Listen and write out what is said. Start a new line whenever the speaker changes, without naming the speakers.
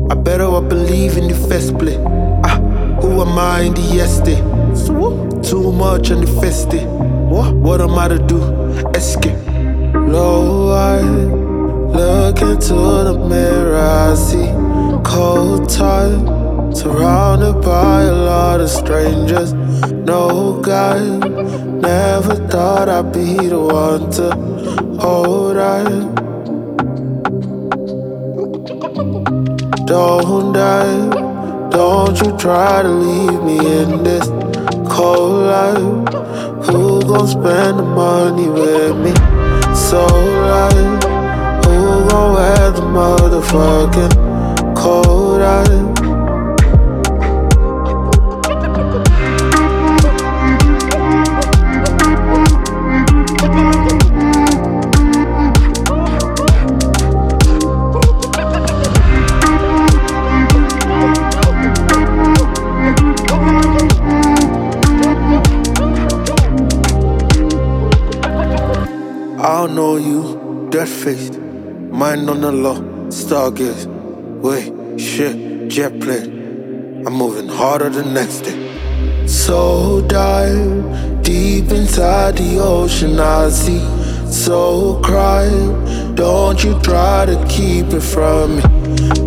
I better up believe in the first place. Who am I in the yesterday? Too much on the festy. What am I to do? Escape. Low I look into the mirror, I see cold time, surrounded by a lot of strangers. No guy, never thought I'd be the one to hold on. Don't die, don't you try to leave me in this cold life. Who gon' spend the money with me? So light, who gon' wear the motherfucking cold eye? I don't know you, dead-faced, mind on the law, stargaze. Wait, shit, jet plane, I'm moving harder the next day. So dive deep inside the ocean, I see. So cry, don't you try to keep it from me.